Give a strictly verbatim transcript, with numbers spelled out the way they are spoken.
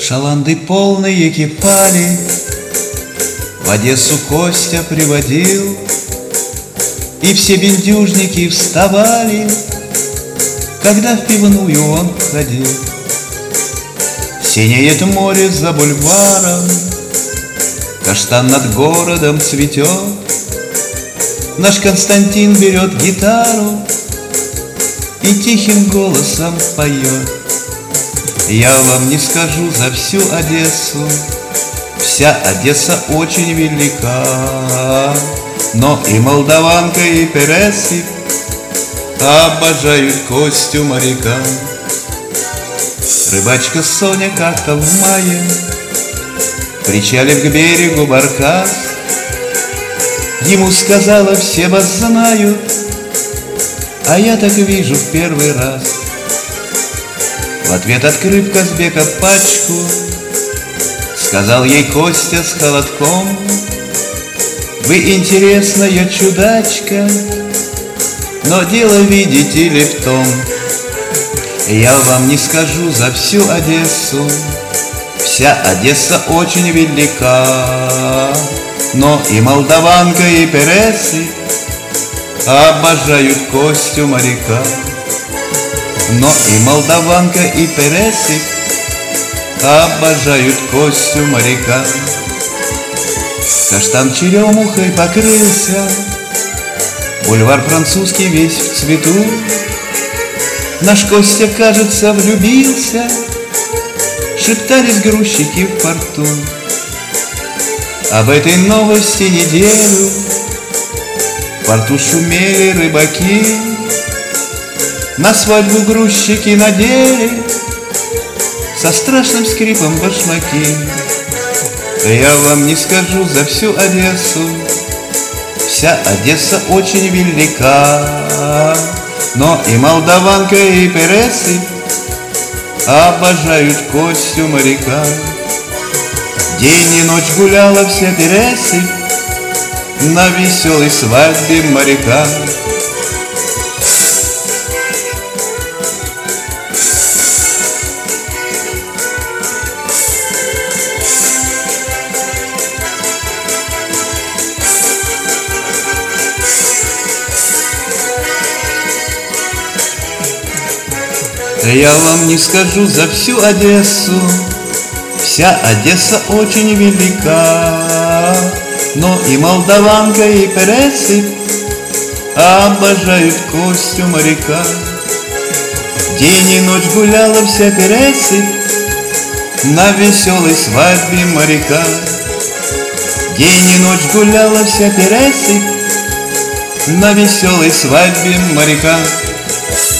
Шаланды полные кипали, в Одессу Костя приводил, и все бендюжники вставали, когда в пивную он входил. Синеет море за бульваром, каштан над городом цветет. Наш Константин берет гитару и тихим голосом поет. Я вам не скажу за всю Одессу, вся Одесса очень велика, но и молдаванка, и Пересип обожают Костю моряка. Рыбачка Соня как-то в мае, причалив к берегу баркас, ему сказала: все вас знают, а я так вижу в первый раз. В ответ, открыв Казбека пачку, сказал ей Костя с холодком: вы интересная чудачка, но дело, видите ли, в том, я вам не скажу за всю Одессу, вся Одесса очень велика, но и молдаванка, и Пересип обожают Костю моряка. Но и молдаванка, и Пересип обожают Костю моряка. Каштан черемухой покрылся, бульвар французский весь в цвету. Наш Костя, кажется, влюбился, шептались грузчики в порту. Об этой новости неделю в порту шумели рыбаки, на свадьбу грузчики надели со страшным скрипом башмаки. Я вам не скажу за всю Одессу, вся Одесса очень велика, но и молдаванка, и Пересип обожают Костю моряка. День и ночь гуляла вся Пересип на веселой свадьбе моряка. Я вам не скажу за всю Одессу, вся Одесса очень велика, но и молдаванка, и Пересип обожают Костю моряка. День и ночь гуляла вся Пересип на веселой свадьбе моряка. День и ночь гуляла вся Пересип на веселой свадьбе моряка.